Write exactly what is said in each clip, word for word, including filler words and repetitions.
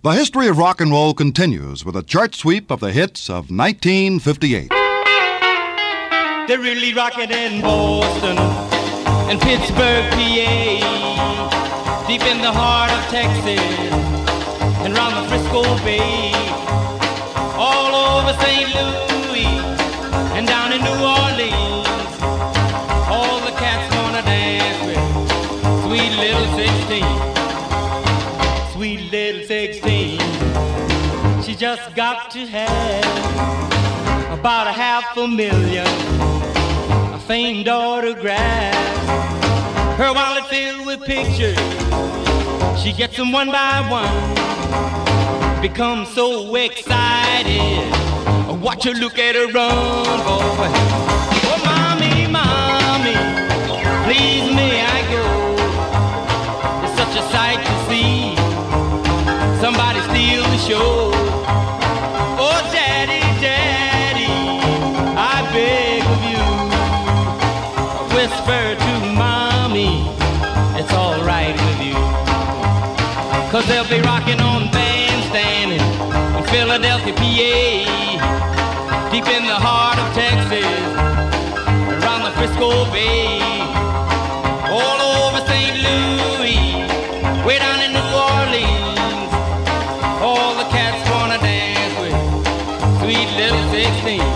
The history of rock and roll continues with a chart sweep of the hits of nineteen fifty-eight. They're really rocking in Boston and Pittsburgh, P A, deep in the heart of Texas and round the Frisco Bay, all over Saint Louis and down in New Orleans. All the cats wanna dance with sweet little sixteen, sweet little sixteen. She just got to have about a half a million famed autographs. Her wallet filled with pictures, she gets them one by one. Becomes so excited, watch her look at her run, boy. Oh, mommy, mommy, please may I go? It's such a sight to see somebody steal the show. Oh, daddy, daddy, I beg of you, whisper to mommy, it's all right with you. Cause they'll be rocking on Bandstand in Philadelphia, P A, deep in the heart of Texas, around the Frisco Bay, all over Saint Louis, way down in New Orleans. All the cats wanna dance with sweet little sixteen.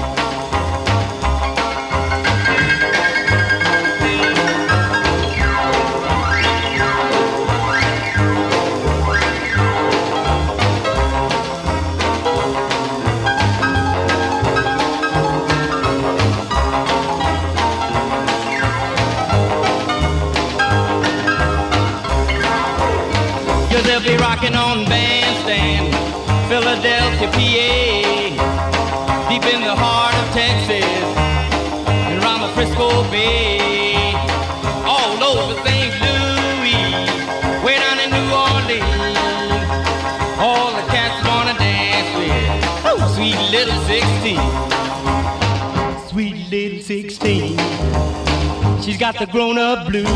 They'll be rocking on Bandstand, Philadelphia, P A, deep in the heart of Texas, and around the Frisco Bay, all over Saint Louis, way down in New Orleans. All the cats wanna dance with oh, sweet little sixteen, sweet little sixteen. She's got the grown-up blues,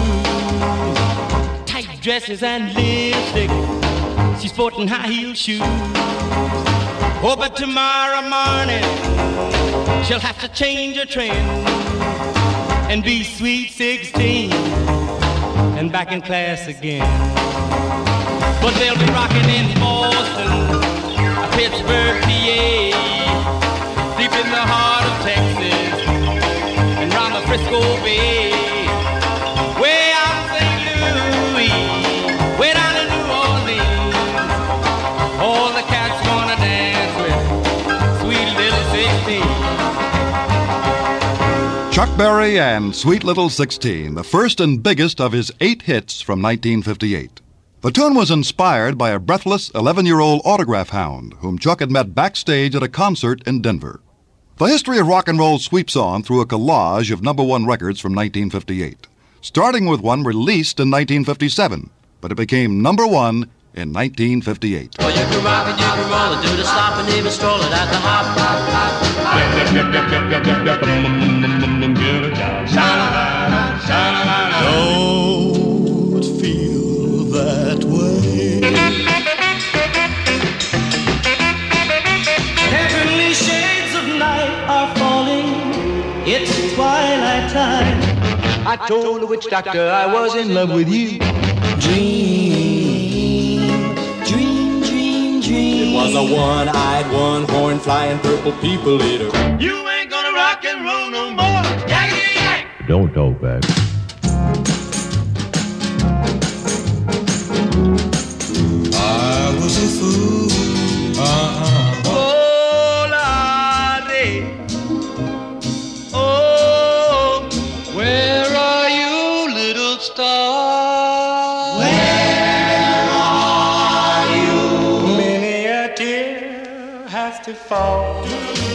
dresses and lipstick, she's sporting high-heel shoes. Oh, but tomorrow morning she'll have to change her trend and be sweet sixteen and back in class again. But they'll be rocking in Boston, Pittsburgh, P A, deep in the heart of Texas and round the Frisco Bay, way out in Saint Louis, way down in New Orleans. All the cats wanna dance with sweet little sixteen. Chuck Berry and Sweet Little sixteen, the first and biggest of his eight hits from nineteen fifty-eight. The tune was inspired by a breathless eleven-year-old autograph hound whom Chuck had met backstage at a concert in Denver. The history of rock and roll sweeps on through a collage of number one records from nineteen fifty-eight, starting with one released in nineteen fifty-seven, but it became number one in nineteen fifty-eight. Well, you can rock and you can roll it, do the stop and even stroll it at the hop, hop, hop, hop. Don't feel that way. Heavenly shades of night are falling, it's twilight time. I told the witch doctor I was in love with you. Dream, dream, dream, dream. It was a one-eyed, one-horn, flying purple people eater. You ain't gonna rock and roll no more. Yakety yak. Don't talk back. I was a fool. Uh-huh. Oh, Lottie. Oh, where are you, little star? Where are you? Many a tear has to fall,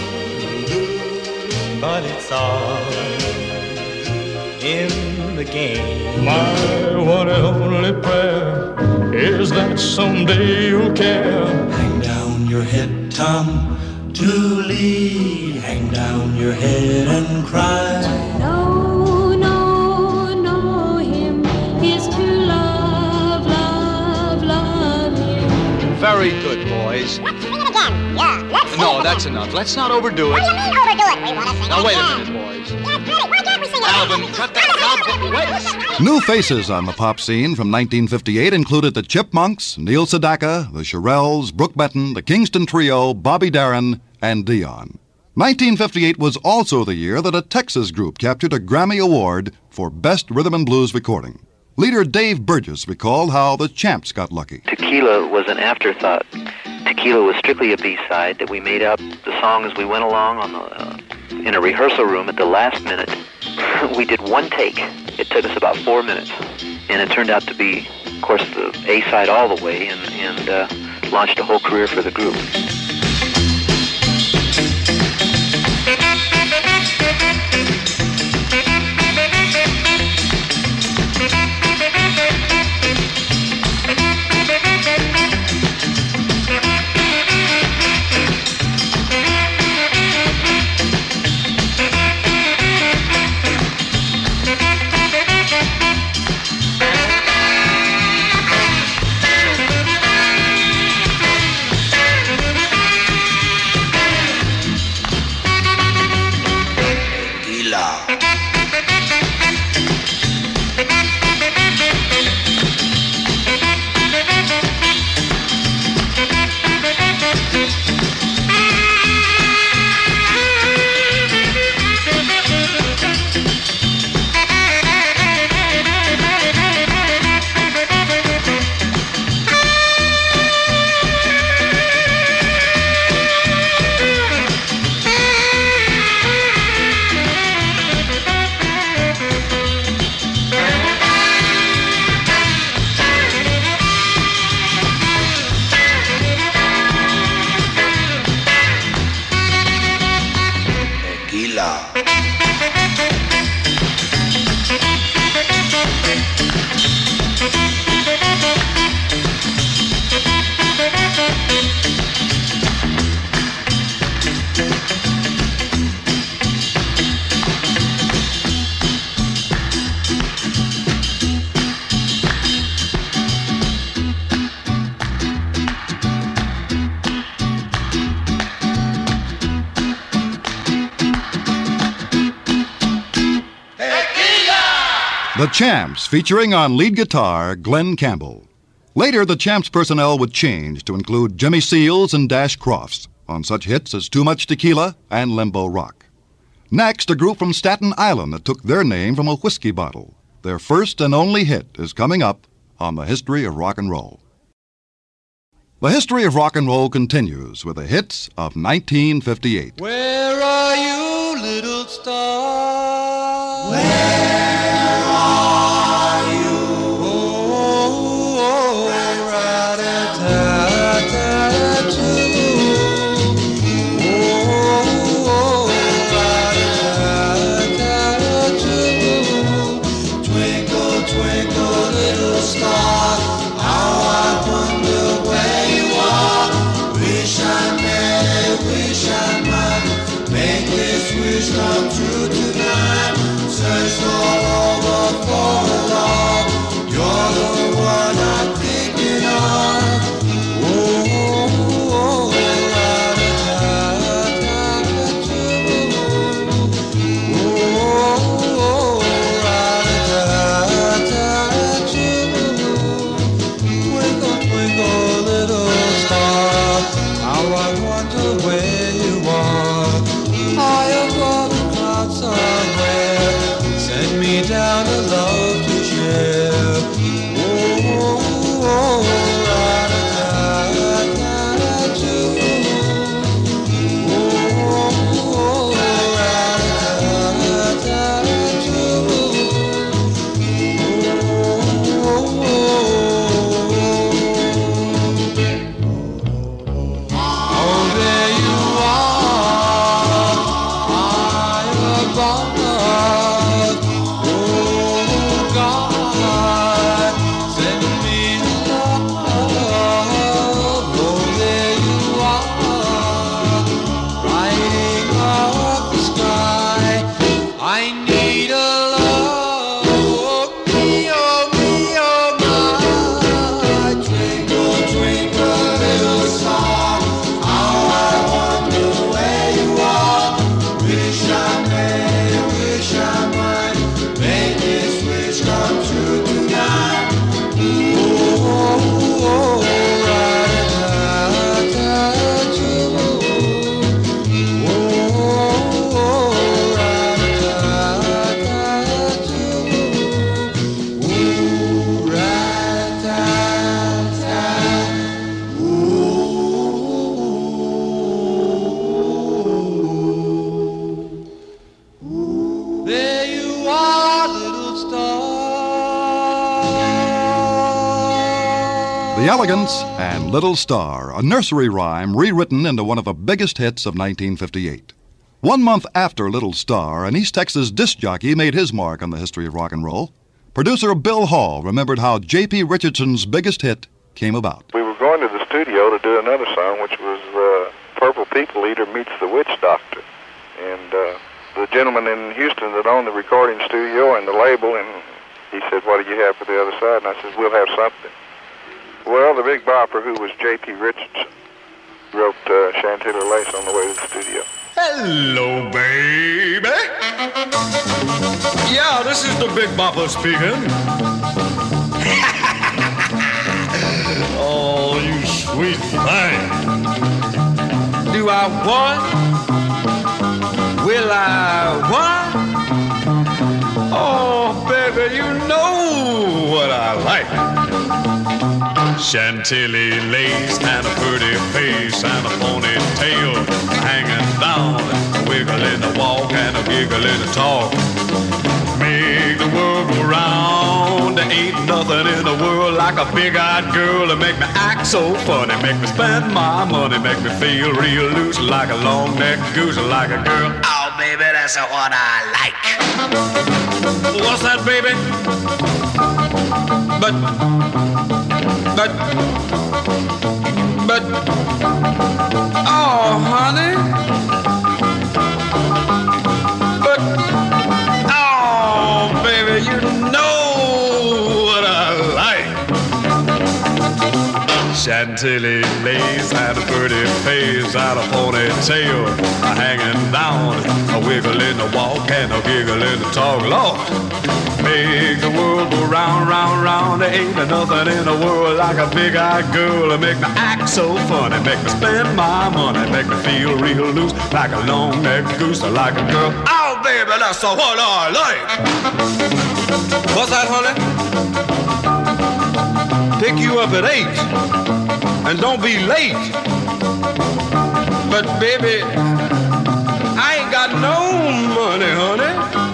but it's all in the game. My one and only prayer is that someday you'll care. Hang down your head, Tom Dooley. Hang down your head and cry. No, no, know him is to love, love, love him. Very good, boys. Let's sing it again. Yeah, let's sing No, it that's again. enough. Let's not overdo it. What do you mean overdo it? We want to sing Now, it wait a again. minute, boys. Yeah, pretty. Why can't we sing it Alvin, again? cut that Wait. out. New faces on the pop scene from nineteen fifty-eight included the Chipmunks, Neil Sedaka, the Shirelles, Brooke Benton, the Kingston Trio, Bobby Darin, and Dion. nineteen fifty-eight was also the year that a Texas group captured a Grammy Award for Best Rhythm and Blues Recording. Leader Dave Burgess recalled how the Champs got lucky. Tequila was an afterthought. Tequila was strictly a B-side that we made up the song as we went along on the, uh, in a rehearsal room at the last minute. We did one take. It took us about four minutes. And it turned out to be, of course, the A-side all the way and, and uh, launched a whole career for the group. The Champs, featuring on lead guitar Glenn Campbell. Later, the Champs personnel would change to include Jimmy Seals and Dash Crofts on such hits as Too Much Tequila and Limbo Rock. Next, a group from Staten Island that took their name from a whiskey bottle. Their first and only hit is coming up on the History of Rock and Roll. The History of Rock and Roll continues with the hits of nineteen fifty-eight. Where are you, little star? Where? Wish I might make this wish come true tonight. The Elegants and Little Star, a nursery rhyme rewritten into one of the biggest hits of nineteen fifty-eight. One month after Little Star, an East Texas disc jockey made his mark on the history of rock and roll. Producer Bill Hall remembered how J P. Richardson's biggest hit came about. We were going to the studio to do another song, which was uh, Purple People Eater Meets the Witch Doctor. And uh, the gentleman in Houston that owned the recording studio and the label, and he said, what do you have for the other side? And I said, we'll have something. Well, the Big Bopper, who was J P. Richardson, wrote uh, Chantilly Lace on the way to the studio. Hello, baby. Yeah, this is the Big Bopper speaking. Oh, you sweet thing. Do I want? Will I want? Oh, baby, you know what I like. Chantilly lace and a pretty face and a ponytail hanging down, a wiggle in the walk and a giggle in the talk. Make the world go round. There ain't nothing in the world like a big-eyed girl to make me act so funny, make me spend my money, make me feel real loose like a long-necked goose, like a girl. Oh, baby, that's what I like. What's that, baby? But, but, but, oh, honey. But, oh, baby, you know what I like. Chantilly lace and a pretty face and a ponytail, a hanging down, a wiggle in the walk and a giggle in the talk. Lord, make the world go round, round, round. There ain't nothing in the world like a big-eyed girl to make me act so funny, make me spend my money, make me feel real loose like a long-necked goose, like a girl. Oh, baby, that's what I like. What's that, honey? Pick you up at eight, and don't be late. But, baby, I ain't got no money, honey.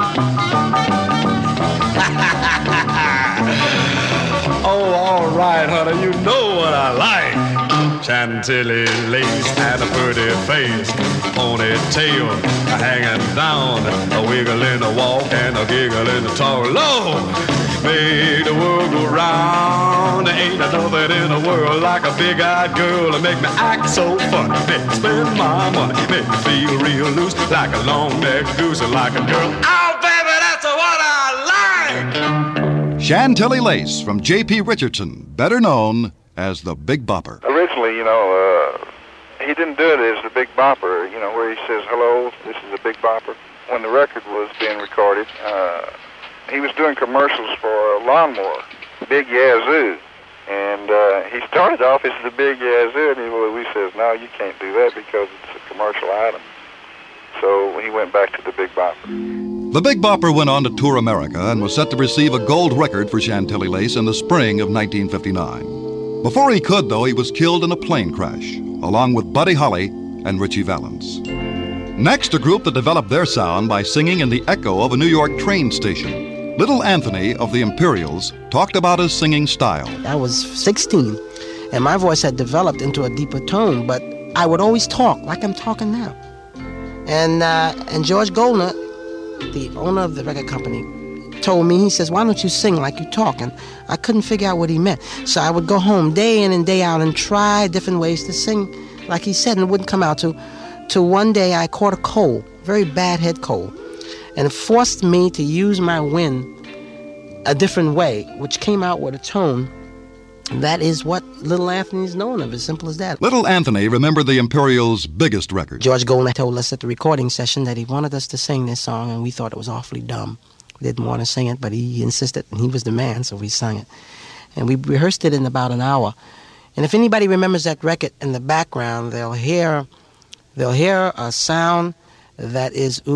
Oh, all right, honey, you know what I like. Chantilly lace and a pretty face, ponytail hanging down, a wiggle in the walk and a giggle in the talk. Lord, make the world go round. There ain't nothing in the world like a big-eyed girl to make me act so funny, make me spend my money, make me feel real loose like a long-necked goose, like a girl. Oh, baby, that's what I like. Chantilly Lace from J P. Richardson, better known as the Big Bopper. Originally, you know, uh, he didn't do it as the Big Bopper, you know, where he says, hello, this is the Big Bopper. When the record was being recorded, uh, he was doing commercials for a lawnmower, Big Yazoo. And uh, he started off as the Big Yazoo, and he, well, he says, no, you can't do that because it's a commercial item. So he went back to the Big Bopper. The Big Bopper went on to tour America and was set to receive a gold record for Chantilly Lace in the spring of nineteen fifty-nine. Before he could, though, he was killed in a plane crash, along with Buddy Holly and Ritchie Valens. Next, a group that developed their sound by singing in the echo of a New York train station. Little Anthony of the Imperials talked about his singing style. I was sixteen, and my voice had developed into a deeper tone, but I would always talk like I'm talking now. And, uh, and George Goldner, the owner of the record company, told me, he says, why don't you sing like you talk? And I couldn't figure out what he meant. So I would go home day in and day out and try different ways to sing like he said, and it wouldn't come out to, to one day I caught a cold, very bad head cold, and it forced me to use my wind a different way, which came out with a tone. That is what Little Anthony's known of, as simple as that. Little Anthony remembered the Imperials' biggest record. George Goldner told us at the recording session that he wanted us to sing this song, and we thought it was awfully dumb. We didn't want to sing it, but he insisted, and he was the man, so we sang it. And we rehearsed it in about an hour. And if anybody remembers that record in the background, they'll hear, they'll hear a sound that is ooh,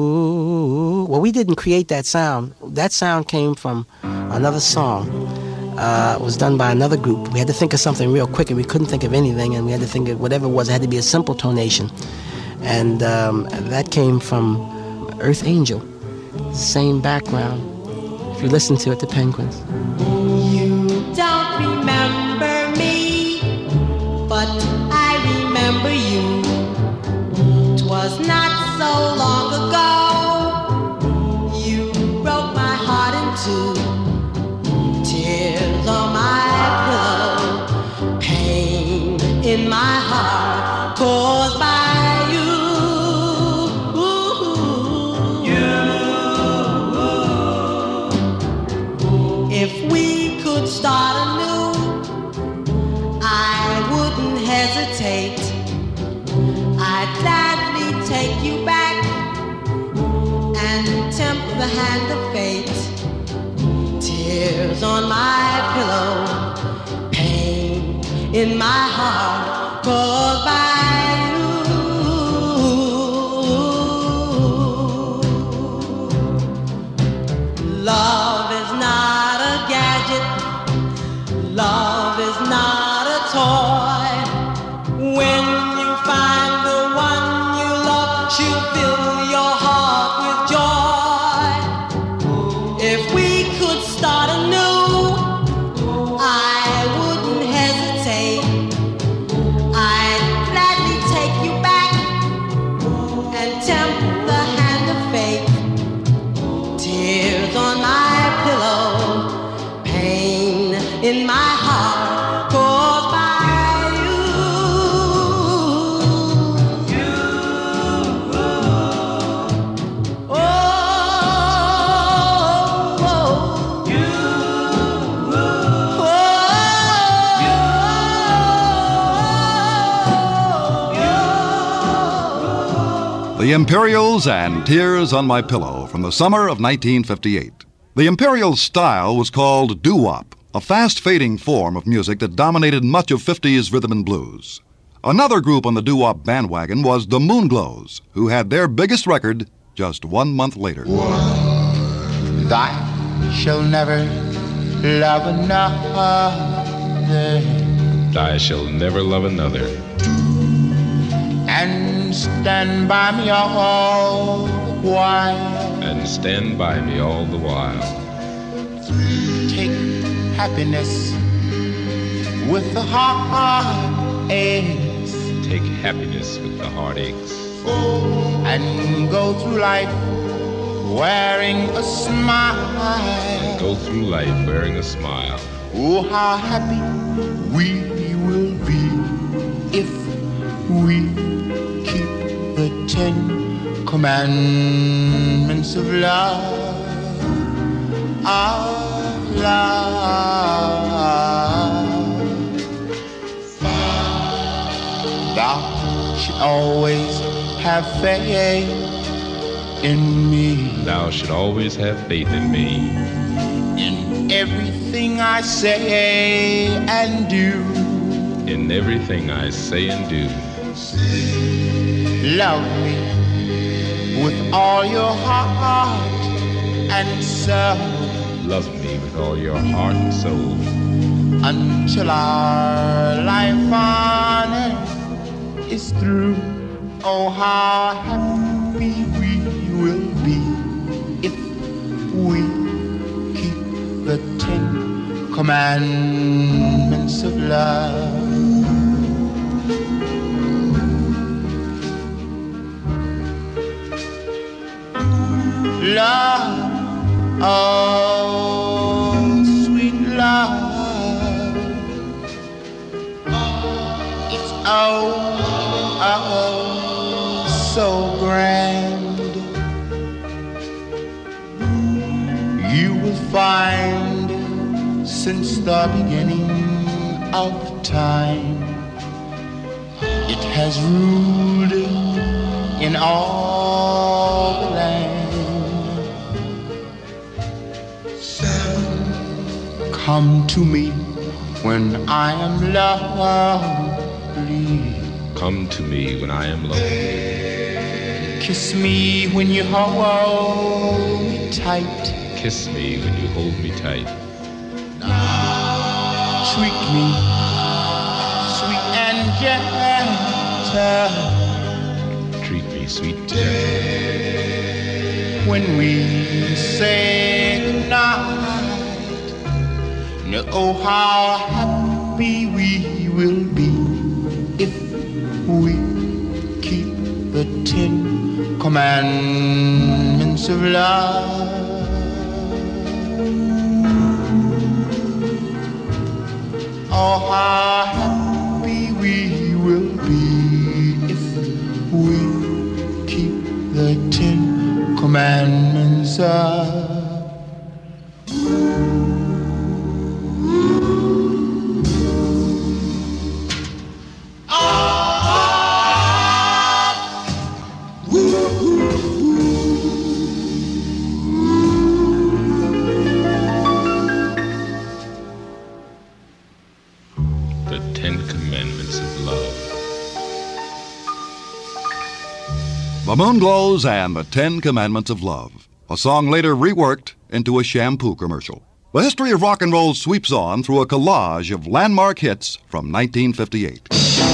ooh. Well, we didn't create that sound. That sound came from another song. Uh, it was done by another group. We had to think of something real quick, and we couldn't think of anything, and we had to think of whatever it was. It had to be a simple tonation. And um, that came from Earth Angel. Same background. If you listen to it, the Penguins. You don't remember me. 'Twas not so long ago you broke my heart in two. Tears on my pillow, pain in my heart caused by you. You. If we could start anew, I wouldn't hesitate. I'd gladly take you back and tempt the hand of fate. Tears on my pillow, pain in my heart caused by you. Love is not a gadget. Love is not a toy. When you find the one you love, she'll fill your heart with joy. If we could start anew, I wouldn't hesitate. I'd gladly take you back and tempt the hand of fate. Tears on my pillow, pain in my heart caused by you. You. Oh, oh, oh. You. Oh, you. The Imperials and Tears on My Pillow from the summer of nineteen fifty-eight. The Imperials' style was called doo-wop, a fast-fading form of music that dominated much of fifties rhythm and blues. Another group on the doo-wop bandwagon was the Moonglows, who had their biggest record just one month later. Thou shalt never love another. I shall never love another. And stand by me all the while. And stand by me all the while. Take happiness with the heartaches. Take happiness with the heartaches. And go through life wearing a smile. And go through life wearing a smile. Oh, how happy we will be if we keep the Ten Commandments of love. Of love. Thou should always have faith in me. Thou should always have faith in me. In everything I say and do. In everything I say and do. Love me with all your heart and soul. Love me with all your heart and soul. Until our life on earth is through. Oh, how happy we will be if we keep the Ten Commandments of love. Love, oh, sweet love. It's oh, oh, so grand. You will find since the beginning of time, it has ruled in all the land. Come to me when I am lonely. Come to me when I am lonely. Kiss me when you hold me tight. Kiss me when you hold me tight. Treat me sweet and gentle. Treat me sweet and gentle. When we say goodnight. Oh, how happy we will be if we keep the Ten commandments of love. Oh, how happy we will be if we keep the Ten Commandments of The Moon Glows and the Ten Commandments of Love, a song later reworked into a shampoo commercial. The history of rock and roll sweeps on through a collage of landmark hits from nineteen fifty-eight.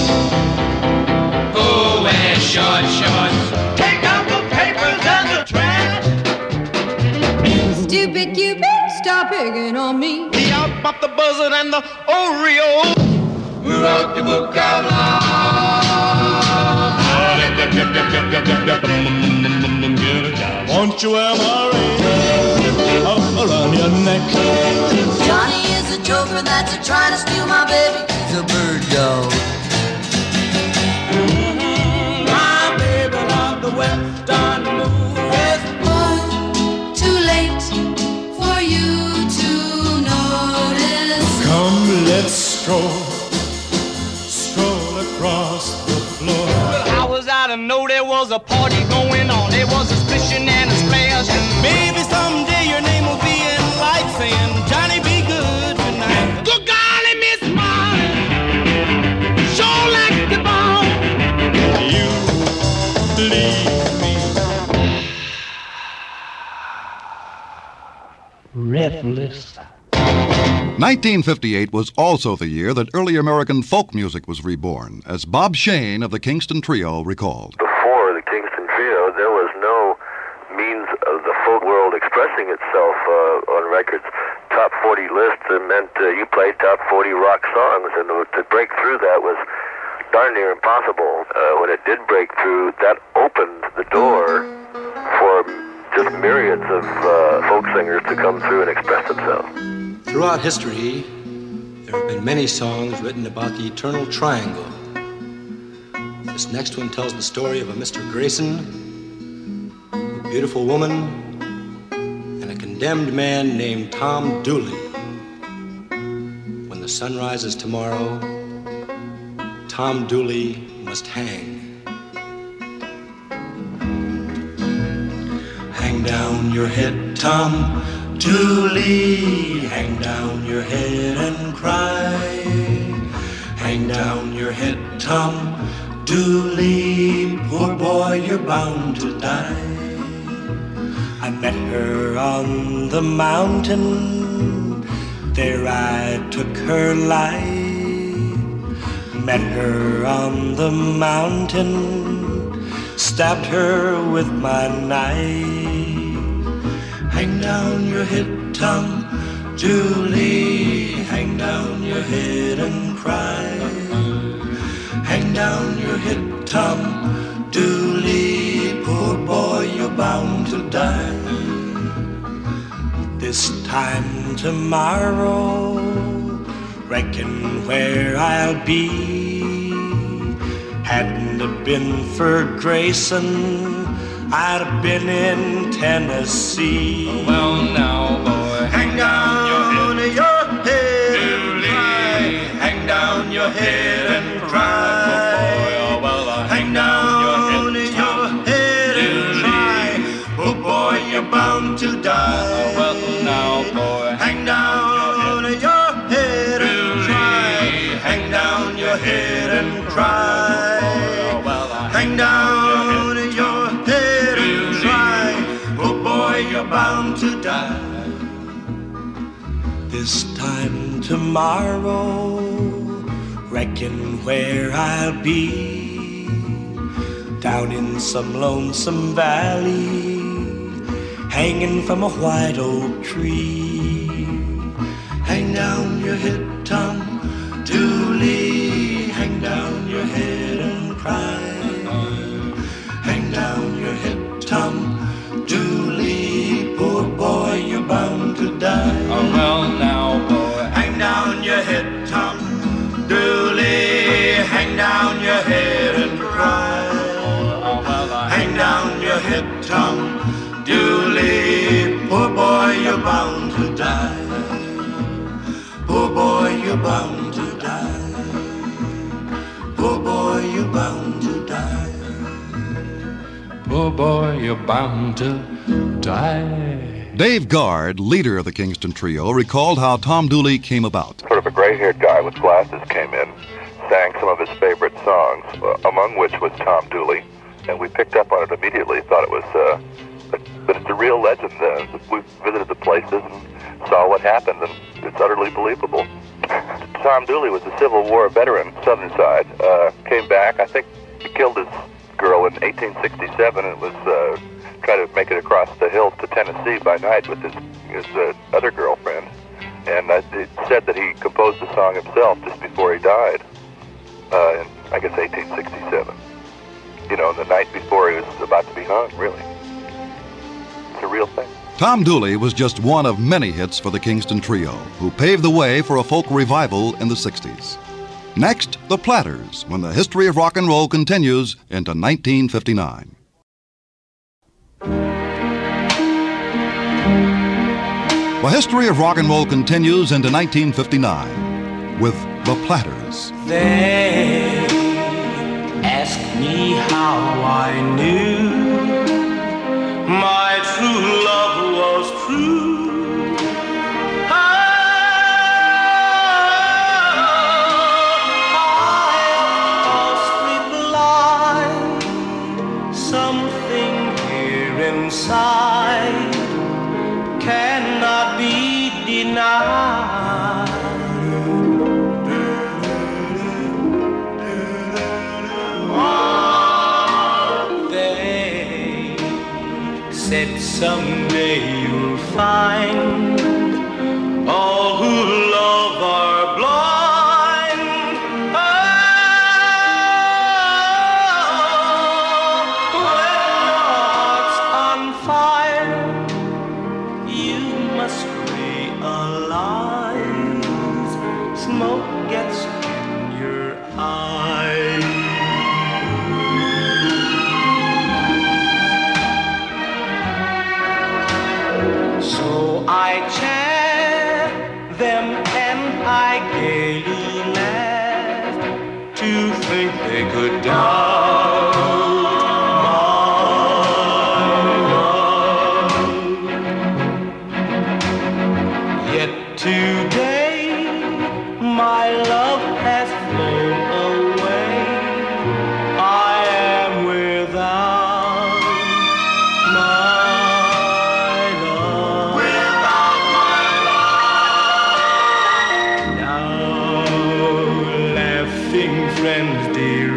Who wears short shorts? Take out the papers and the trash. Stupid Cupid, stop picking on me. The out pop the buzzard and the Oreo. Who wrote the book of love? Won't you wear my ring around your neck? Johnny is a joker that's a trying to steal my baby. He's a bird dog. Mm-hmm. My baby loved the western blues. Boy, too late for you to notice. Come, let's stroll, stroll across the floor. Well, how was I to know there was a party going on? There was a splishing and a splash. Maybe someday your name will be in lights saying, Johnny, be good tonight. Good golly, Miss Mine, sure like the ball. You leave me breathless. nineteen fifty-eight was also the year that early American folk music was reborn, as Bob Shane of the Kingston Trio recalled. Before the Kingston Trio, there was no means of the folk world expressing itself uh, on records. Top forty lists meant uh, you played top forty rock songs, and to break through that was darn near impossible. Uh, when it did break through, that opened the door for just myriads of uh, folk singers to come through and express themselves. Throughout history, there have been many songs written about the eternal triangle. This next one tells the story of a Mister Grayson, a beautiful woman, and a condemned man named Tom Dooley. When the sun rises tomorrow, Tom Dooley must hang. Hang down your head, Tom Dooley, hang down your head and cry. Hang down your head, Tom Dooley, poor boy, you're bound to die. I met her on the mountain, there I took her life. Met her on the mountain, stabbed her with my knife. Hang down your head, Tom Dooley, hang down your head and cry. Hang down your head, Tom Dooley, poor boy, you're bound to die. This time tomorrow, reckon where I'll be. Hadn't it been for Grayson, I'd have been in Tennessee. Well, now, boy, hang down your head, your head and cry. Hang down your head and cry. Hang down your head and cry. Oh boy, you're bound to die. Well, now, boy, hang down your head and cry. Hang down your head and cry. Hang down your head and cry. Oh boy, you're bound to die. This time tomorrow, reckon where I'll be. Down in some lonesome valley, hanging from a white oak tree. Hang down your head, Tom Dooley, hang down your head and cry. Hang down your head, Tom Dooley, poor boy, you're bound to die. Poor boy, you're bound to die. Poor boy, you're bound to die. Poor boy, you're bound to die. Dave Guard, leader of the Kingston Trio, recalled how Tom Dooley came about. Sort of a gray-haired guy with glasses came in, sang some of his favorite songs, uh, among which was Tom Dooley, and we picked up on it immediately, thought it was, uh, that it's a real legend. Uh, we visited the places and saw what happened, and it's utterly believable. Tom Dooley was a Civil War veteran, Southern side, uh, came back, I think he killed his girl in eighteen sixty-seven and was uh, trying to make it across the hills to Tennessee by night with his, his uh, other girlfriend. And uh, it said that he composed the song himself just before he died, uh, in, I guess, eighteen sixty-seven. You know, the night before he was about to be hung, really. It's a real thing. Tom Dooley was just one of many hits for the Kingston Trio, who paved the way for a folk revival in the sixties. Next, the Platters, when the history of rock and roll continues into nineteen fifty-nine. The history of rock and roll continues into nineteen fifty-nine with the Platters. They ask me how I knew my true love was true. Inside cannot be denied. They said someday you'll find all who love are blind. Smoke gets in your eyes. So I chant them and I gaily laugh to think they could doubt my love. Yet today my love has flown away. I am without my love. Without my love. Now laughing friends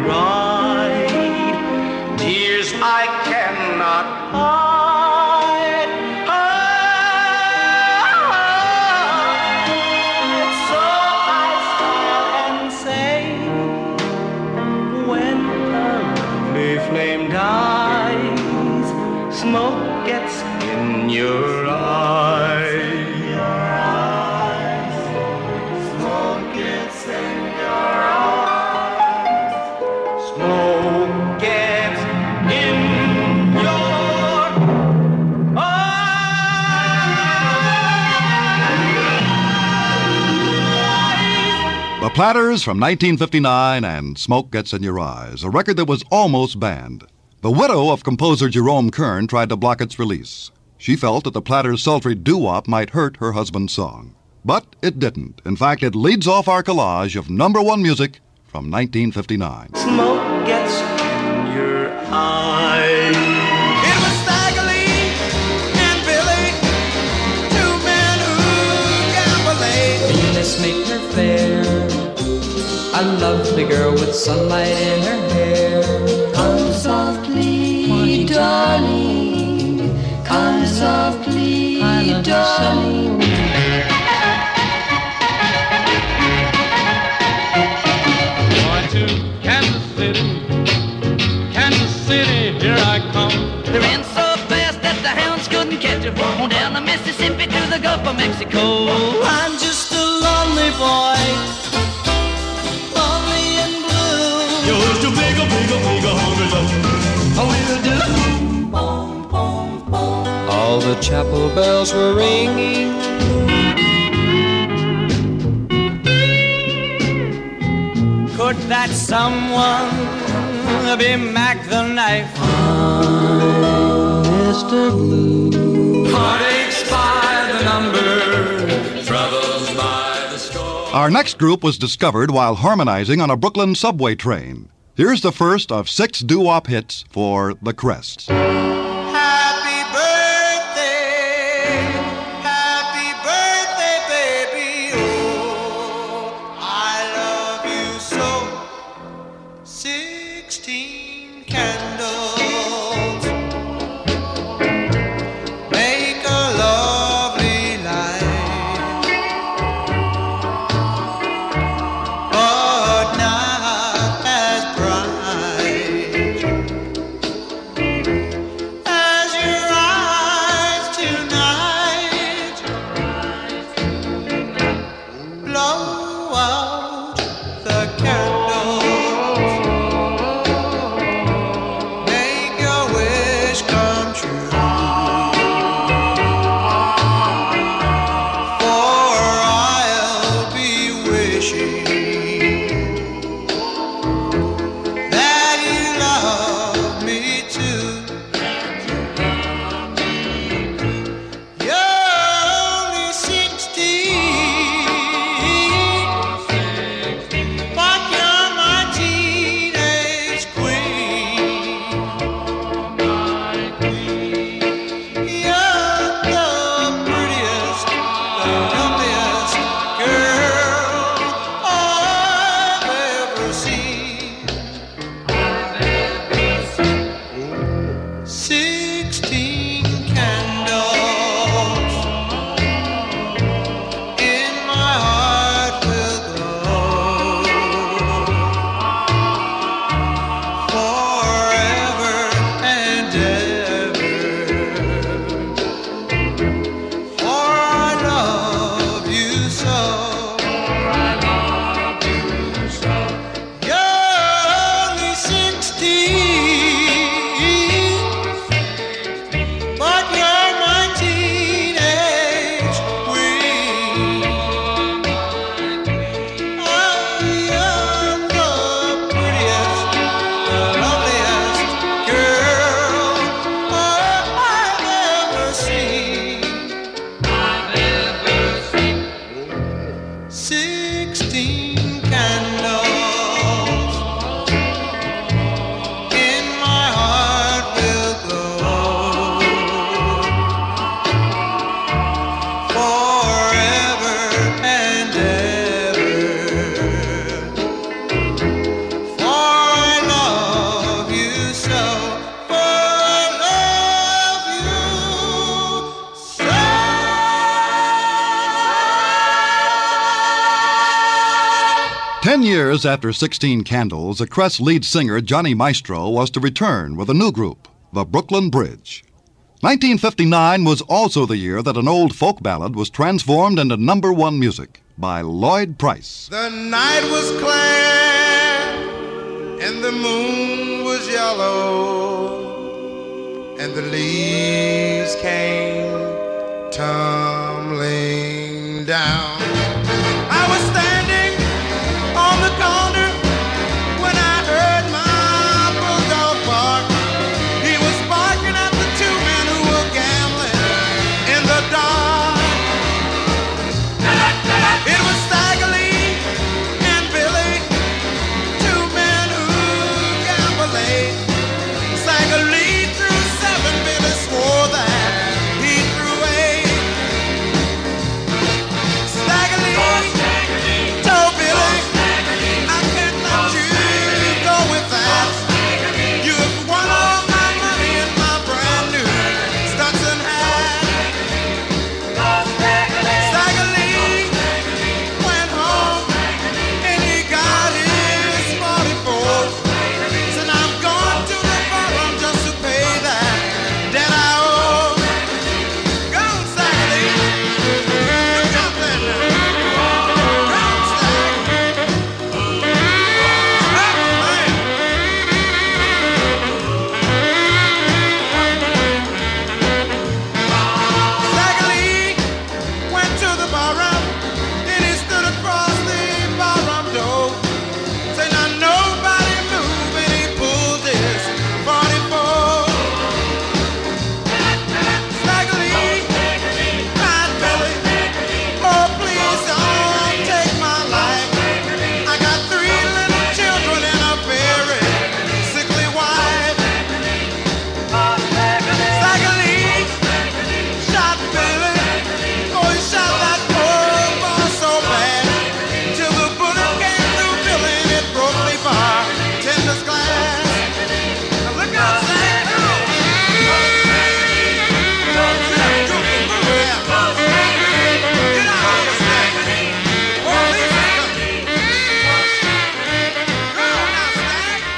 deride tears I cannot hide. Flame dies, smoke gets in your eyes. Smoke gets in your eyes. Smoke gets in your eyes. The Platters from nineteen fifty-nine and Smoke Gets in Your Eyes, a record that was almost banned. The widow of composer Jerome Kern tried to block its release. She felt that the Platters' sultry doo-wop might hurt her husband's song. But it didn't. In fact, it leads off our collage of number one music from nineteen fifty-nine. Smoke gets in your eyes. It was Stagger Lee and Billy, two men who gambled. Venus made her fair, a lovely girl with sunlight in her hair. Come softly, darling, come softly, darling. Going to Kansas City, Kansas City, here I come. They ran so fast that the hounds couldn't catch them. On down the Mississippi to the Gulf of Mexico. I'm just a lonely boy, lonely and blue. You're just a big, a big, a big, a hungry love. I will do. Boom, boom. while the chapel bells were ringing. Could that someone be Mac the Knife? I'm Mister Blue. Heartaches by the number, troubles by the score. Our next group was discovered while harmonizing on a Brooklyn subway train. Here's the first of six doo-wop hits for the Crests. Happy birthday, happy birthday, baby. Oh, I love you so. Sixteen candles make a lovely light, but not as bright as your eyes tonight. Blow out the candles, make your wish come true. For I'll be wishing that you love me too. You're only sixteen, but you're my teenage queen. You're the prettiest, the loveliest girl I've ever seen. Sixteen candles in my heart will glow forever and ever. For I love you so. You're only sixteen, but you're my teenage queen. I am the prettiest, the loveliest girl I've ever seen. Sixteen candles in my heart will glow forever and ever. For I love you so. For I love you so. Ten years after Sixteen Candles, the Crest lead singer Johnny Maestro was to return with a new group, the Brooklyn Bridge. nineteen fifty-nine was also the year that an old folk ballad was transformed into number one music by Lloyd Price. The night was clear and the moon was yellow and the leaves came tumbling down. I was standing on the corner when I heard my bulldog bark. He was barking at the two men who were gambling in the dark. It was Stagger Lee and Billy, two men who gamble late. Stagger Lee threw seven, Billy swore that he threw eight.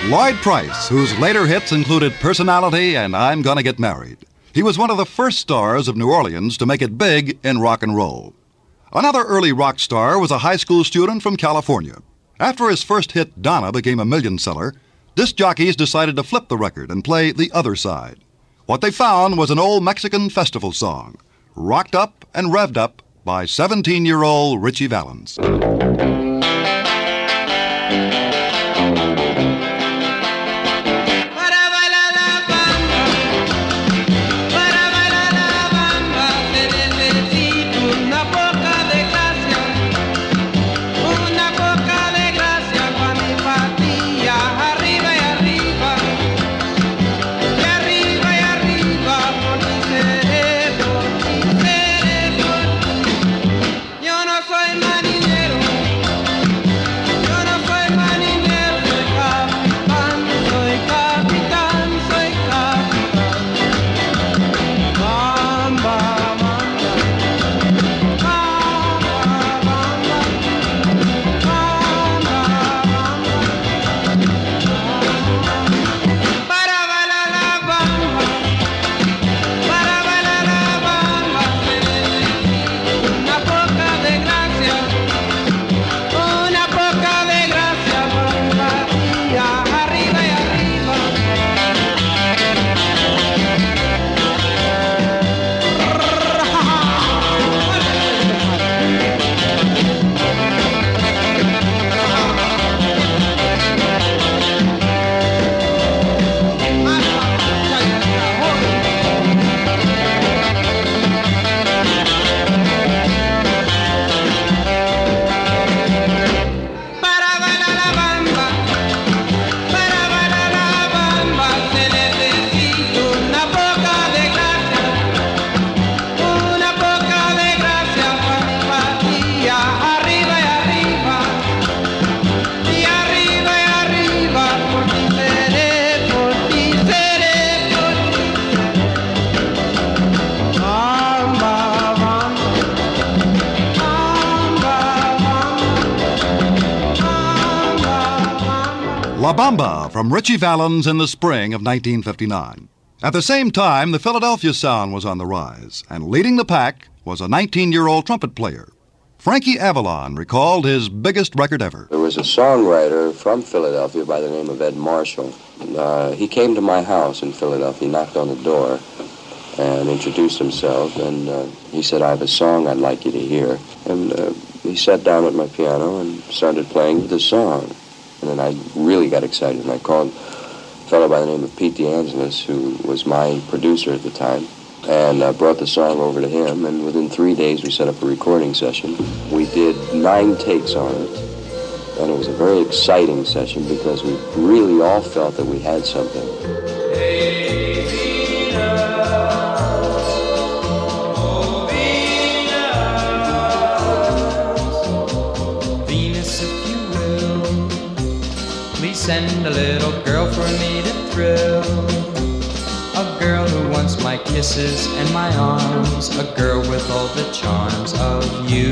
Lloyd Price, whose later hits included Personality and I'm Gonna Get Married. He was one of the first stars of New Orleans to make it big in rock and roll. Another early rock star was a high school student from California. After his first hit, Donna, became a million seller, disc jockeys decided to flip the record and play the other side. What they found was an old Mexican festival song, rocked up and revved up by seventeen-year-old Ritchie Valens. La Bamba from Ritchie Valens in the spring of nineteen fifty-nine. At the same time, the Philadelphia sound was on the rise, and leading the pack was a nineteen-year-old trumpet player. Frankie Avalon recalled his biggest record ever. There was a songwriter from Philadelphia by the name of Ed Marshall. Uh, he came to my house in Philadelphia, knocked on the door, and introduced himself, and uh, he said, I have a song I'd like you to hear. And uh, he sat down at my piano and started playing the song. And then I really got excited, and I called a fellow by the name of Pete DeAngelis, who was my producer at the time, and uh, brought the song over to him, and within three days we set up a recording session. We did nine takes on it, and it was a very exciting session because we really all felt that we had something. Send a little girl for me to thrill. A girl who wants my kisses and my arms. A girl with all the charms of you.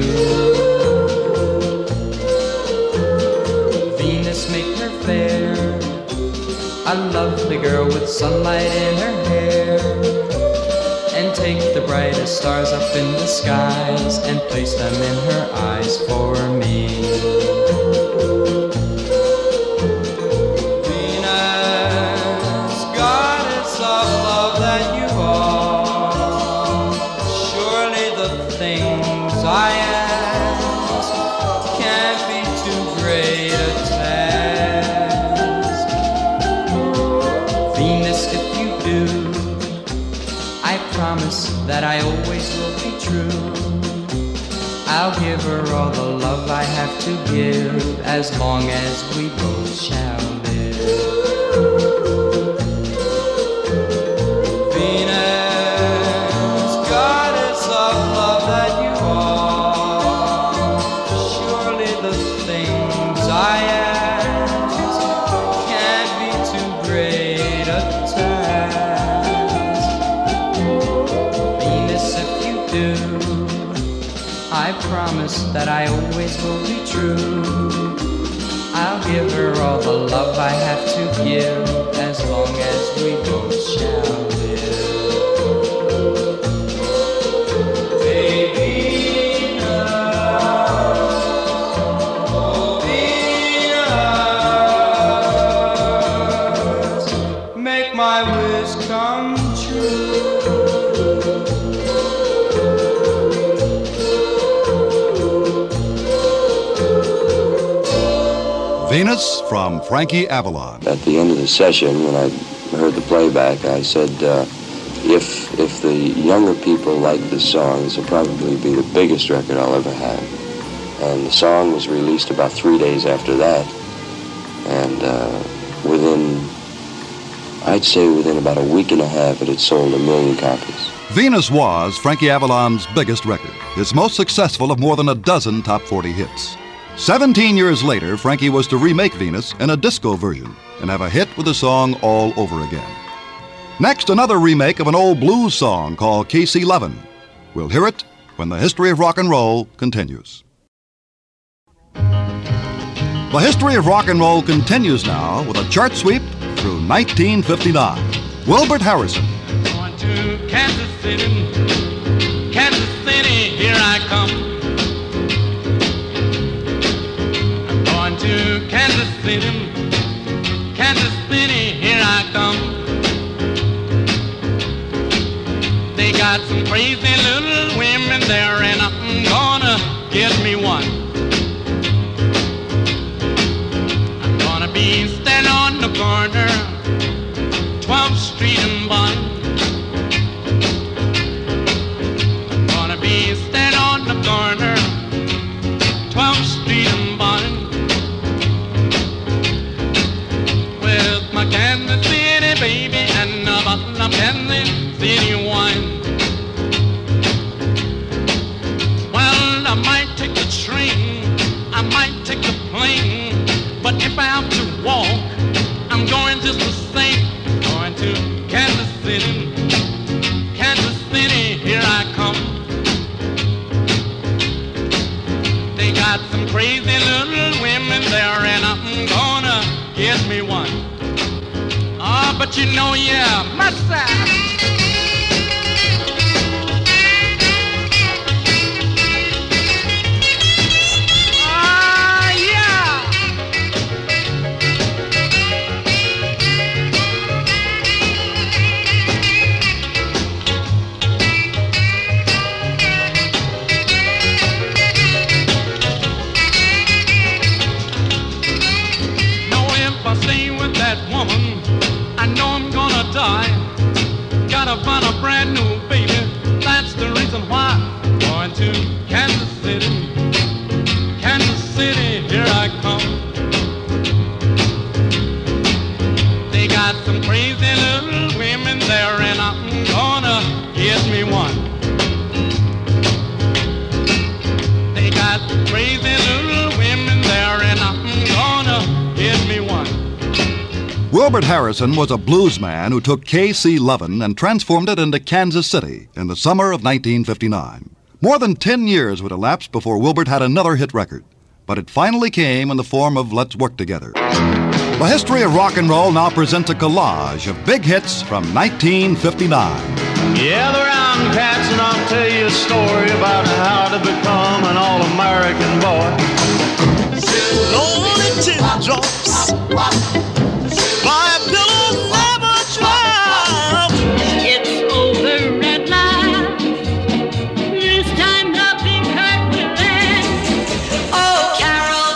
Venus, make her fair. A lovely girl with sunlight in her hair. And take the brightest stars up in the skies and place them in her eyes for me. That I always will be true. I'll give her all the love I have to give, as long as we both shall live. Venus, goddess of love that you are, surely the things I ask can't be too great a task. I promise that I always will be true. I'll give her all the love I have to give, as long as we both shall live. Baby, oh, Venus, make my wish come true. Venus from Frankie Avalon. At the end of the session, when I heard the playback, I said, uh, if if the younger people like this song, this will probably be the biggest record I'll ever have. And the song was released about three days after that. And uh, within, I'd say within about a week and a half, it had sold a million copies. Venus was Frankie Avalon's biggest record, his most successful of more than a dozen top forty hits. Seventeen years later, Frankie was to remake Venus in a disco version and have a hit with the song all over again. Next, another remake of an old blues song called Casey Lovin'. We'll hear it when the history of rock and roll continues. The history of rock and roll continues now with a chart sweep through nineteen fifty-nine. Wilbert Harrison. Going to Kansas City, Kansas City, here I come. To Kansas City, Kansas City, here I come. They got some crazy little women there, and I'm gonna get me one. I'm gonna be standing on the corner, twelfth Street and Bond. I'm gonna be standing on the corner, twelfth Street and Bond. Kansas City, baby, and a bottle of Kansas City wine. Well, I might take the train, I might take the plane, but if I have to walk, I'm going just the same. Going to Kansas City, Kansas City, here I come. They got some crazy little women there, and I'm gonna get me one. Ah, but you know, yeah, my side. Ah, yeah. No, if I stay with that woman, I know I'm gonna die. Gotta find a brand new baby. That's the reason why. Going to Kansas City, Kansas City, here I come. They got some crazy little women there, and I'm gonna get me one. They got crazy little women there, and I'm gonna get me one. Wilbert Harrison was a bluesman who took K C Lovin' and transformed it into Kansas City in the summer of nineteen fifty-nine. More than ten years would elapse before Wilbert had another hit record, but it finally came in the form of Let's Work Together. The history of rock and roll now presents a collage of big hits from nineteen fifty-nine. Gather round, cats, and I'll tell you a story about how to become an all-American boy. Lonely teardrops, my pillow never dry. It's over at last. This time nothing hurt will last. Oh, Carol,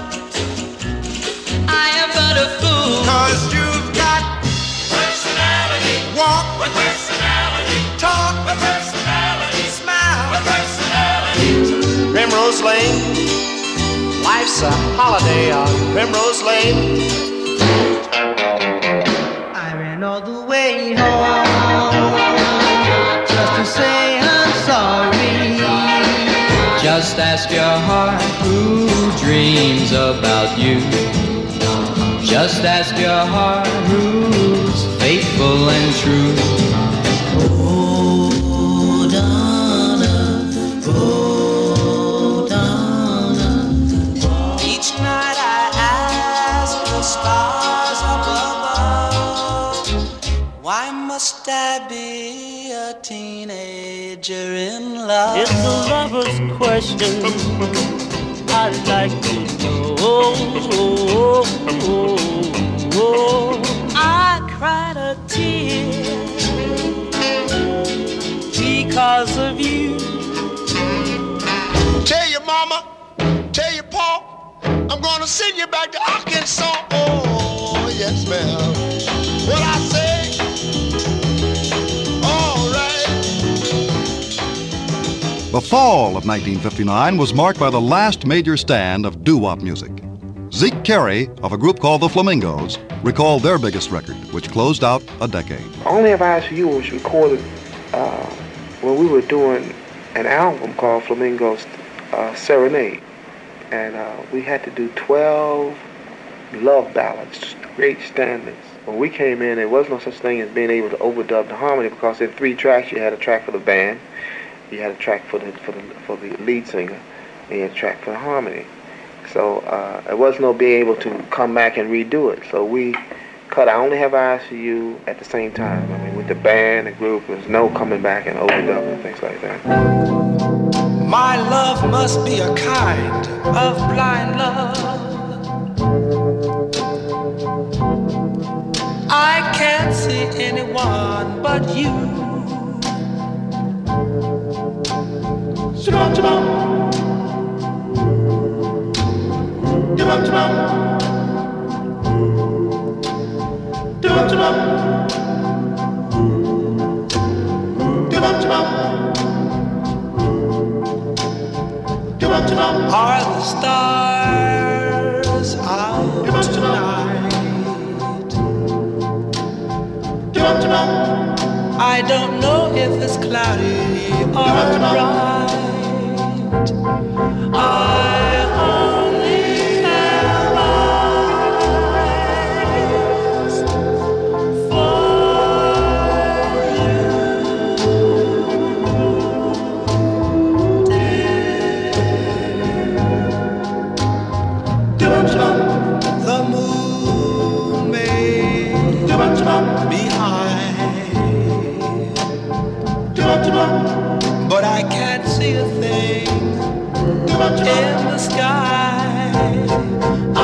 I am but a fool. 'Cause you've got personality, walk with personality, talk with personality, smile with personality. Primrose Lane, life's a holiday on Primrose Lane. I ran all the way home just to say I'm sorry. Just ask your heart who dreams about you. Just ask your heart who's faithful and true. Oh, Donna, oh, Donna. Each night I Why must I be a teenager in love? It's a lover's question I'd like to know. I cried a tear because of you. Tell your mama, tell your pa, I'm gonna send you back to Arkansas. Oh, yes, ma'am. What I say? All right. The fall of nineteen fifty-nine was marked by the last major stand of doo-wop music. Zeke Carey, of a group called the Flamingos, recalled their biggest record, which closed out a decade. Only Have Eyes for You was recorded uh, when we were doing an album called Flamingos uh, Serenade. And uh, we had to do twelve love ballads, great standards. When we came in, there was no such thing as being able to overdub the harmony, because in three tracks you had a track for the band, you had a track for the for the for the lead singer, and you had a track for the harmony. So uh, there was no being able to come back and redo it. So we cut I Only Have Eyes for You at the same time. I mean, with the band, the group, there was no coming back and overdubbing and things like that. My love must be a kind of blind love. I can't see anyone but you. Shabam, shabam. Shabam, shabam. Shabam, shabam. Shabam, shabam. Are the stars out tonight? I don't know if it's cloudy or bright. I only have eyes for the moon may be high, but I can't see a thing in the sky. I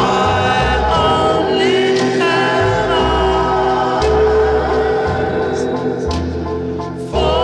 only have eyes for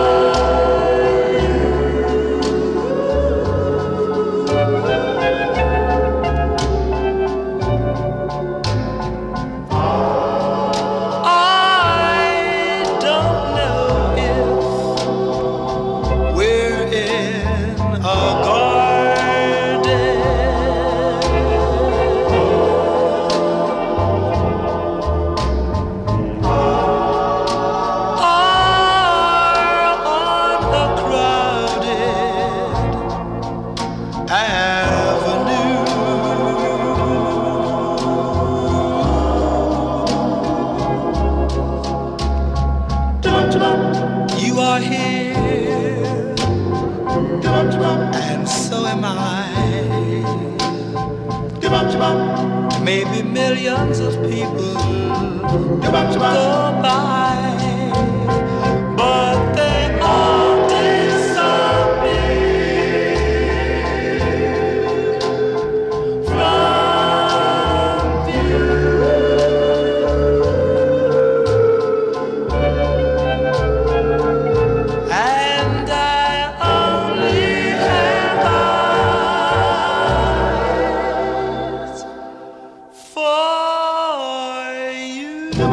you are here, and so am I. Maybe millions of people go by, but they all disappear from view. And I only have eyes for you.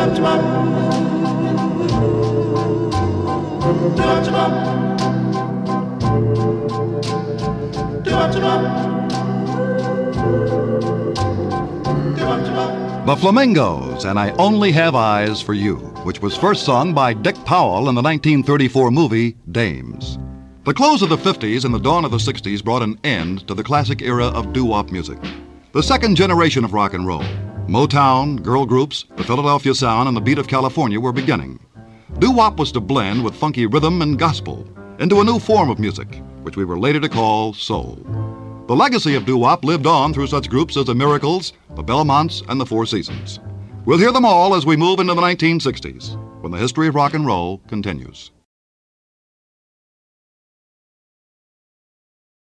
The Flamingos and I Only Have Eyes for You, which was first sung by Dick Powell in the nineteen thirty-four movie Dames. The close of the fifties and the dawn of the sixties brought an end to the classic era of doo-wop music. The second generation of rock and roll, Motown, girl groups, the Philadelphia sound, and the beat of California were beginning. Doo-wop was to blend with funky rhythm and gospel into a new form of music, which we were later to call soul. The legacy of doo-wop lived on through such groups as the Miracles, the Belmonts, and the Four Seasons. We'll hear them all as we move into the nineteen sixties. when the history of rock and roll continues.